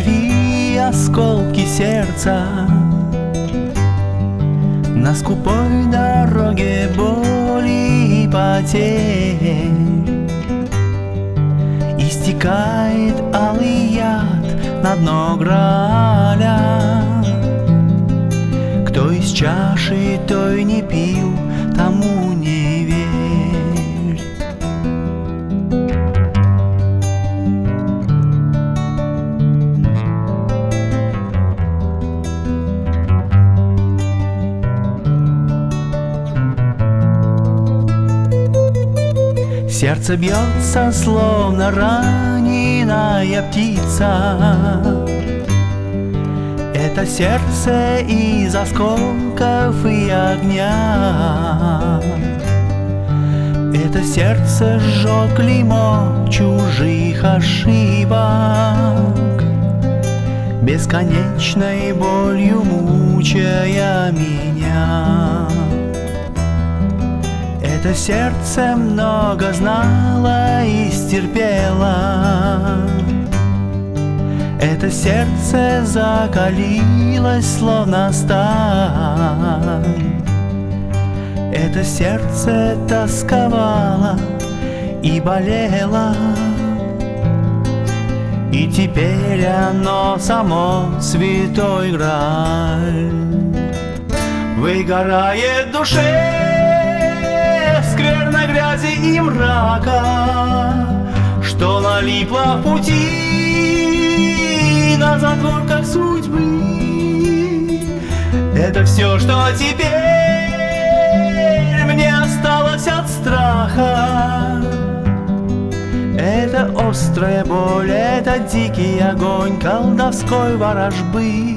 Останови осколки сердца на скупой дороге боли и потерь. Истекает алый яд на дно Грааля. Кто из чаши той не пил, тому не верь. Сердце бьется, словно раненая птица. Это сердце из осколков и огня. Это сердце жжет клеймо чужих ошибок, бесконечной болью мучая меня. Это сердце много знало и стерпело. Это сердце закалилось, словно сталь. Это сердце тосковало и болело, и теперь оно само святой Грааль. Выгорает в душе скверной грязи и мрака, что налипло в пути на затворках судьбы. Это все, что теперь мне осталось от страха. Это острая боль, это дикий огонь колдовской ворожбы.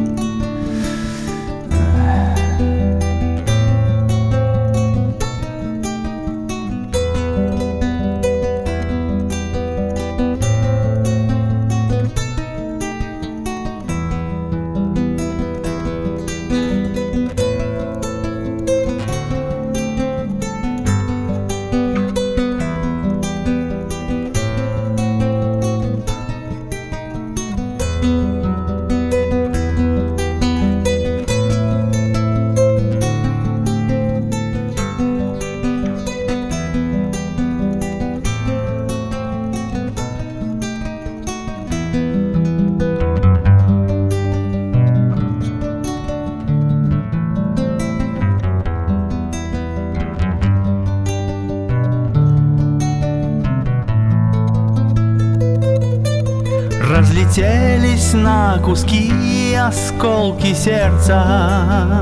Разлетелись на куски осколки сердца.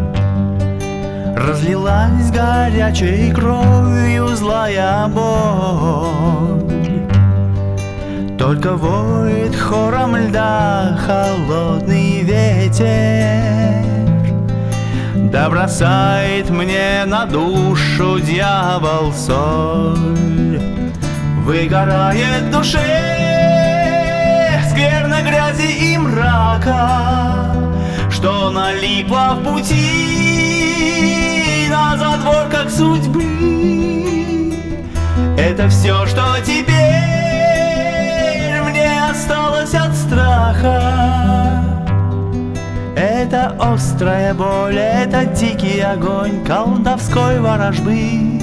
Разлилась горячей кровью злая боль. Только воет хором льда холодный ветер, да бросает мне на душу дьявол соль. Выгорает в душе скверной грязи и мрака, что налипло в пути на затворках судьбы. Это все, что теперь мне осталось от страха. Это острая боль, это дикий огонь колдовской ворожбы.